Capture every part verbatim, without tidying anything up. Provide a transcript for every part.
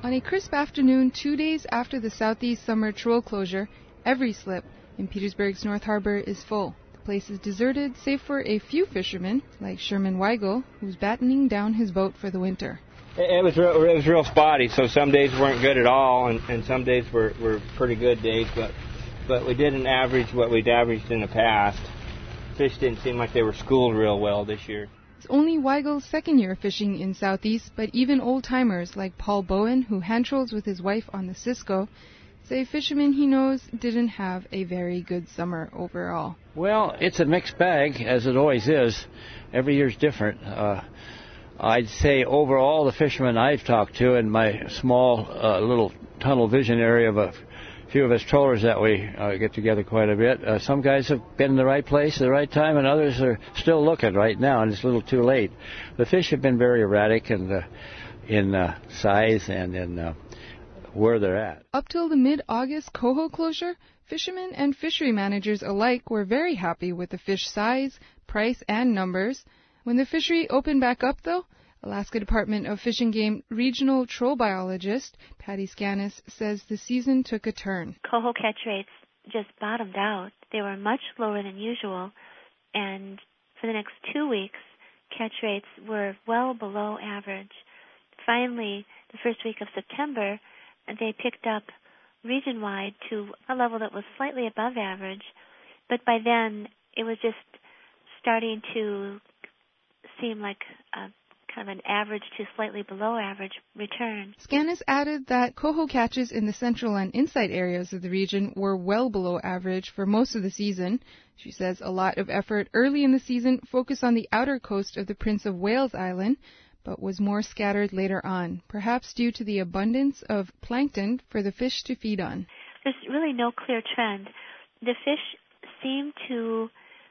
On a crisp afternoon, two days after the Southeast summer troll closure, every slip in Petersburg's North Harbor is full. The place is deserted, save for a few fishermen, like Sherman Weigel, who's battening down his boat for the winter. It was real, it was real spotty, so some days weren't good at all, and, and some days were, were pretty good days, but but we didn't average what we'd averaged in the past. Fish didn't seem like they were schooled real well this year. It's only Weigel's second year fishing in Southeast, but even old-timers like Paul Bowen, who hand-trolls with his wife on the Cisco, say fishermen he knows didn't have a very good summer overall. Well, it's a mixed bag, as it always is. Every year's different. Uh, I'd say overall the fishermen I've talked to in my small uh, little tunnel vision area of a few of us trollers that we uh, get together quite a bit, uh, some guys have been in the right place at the right time, and others are still looking right now, and it's a little too late. The fish have been very erratic and uh, in uh, size and in uh, where they're at. Up till the mid-August coho closure, fishermen and fishery managers alike were very happy with the fish size, price, and numbers. When the fishery opened back up, though, Alaska Department of Fish and Game regional troll biologist Patty Skanis says the season took a turn. Coho catch rates just bottomed out. They were much lower than usual, and for the next two weeks, catch rates were well below average. Finally, the first week of September, they picked up region-wide to a level that was slightly above average, but by then it was just starting to seem like a kind of an average to slightly below average return. Skanis added that coho catches in the central and inside areas of the region were well below average for most of the season. She says a lot of effort early in the season focused on the outer coast of the Prince of Wales Island, but was more scattered later on, perhaps due to the abundance of plankton for the fish to feed on. There's really no clear trend. The fish seem to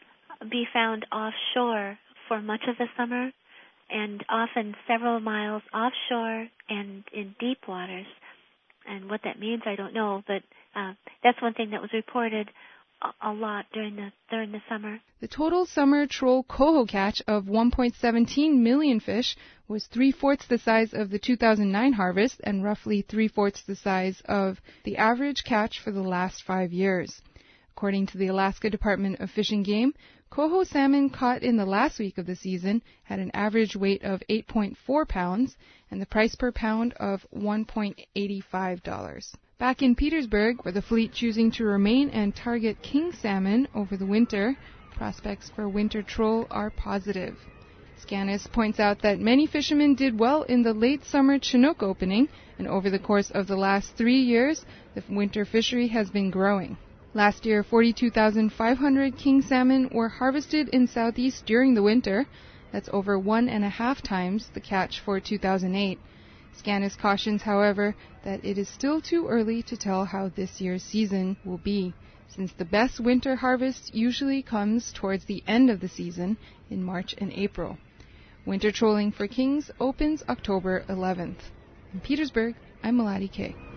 be found offshore for much of the summer, and often several miles offshore and in deep waters. And what that means, I don't know, but uh, that's one thing that was reported a, a lot during the during the summer. The total summer troll coho catch of one point one seven million fish was three-fourths the size of the two thousand nine harvest and roughly three-fourths the size of the average catch for the last five years. According to the Alaska Department of Fish and Game, coho salmon caught in the last week of the season had an average weight of eight point four pounds and the price per pound of one point eight five dollars. Back in Petersburg, where the fleet choosing to remain and target king salmon over the winter, prospects for winter troll are positive. Skanis points out that many fishermen did well in the late summer Chinook opening, and over the course of the last three years, the winter fishery has been growing. Last year, forty-two thousand five hundred king salmon were harvested in Southeast during the winter. That's over one and a half times the catch for two thousand eight. Skanis cautions, however, that it is still too early to tell how this year's season will be, since the best winter harvest usually comes towards the end of the season in March and April. Winter trolling for kings opens October eleventh. In Petersburg, I'm Melody Kay.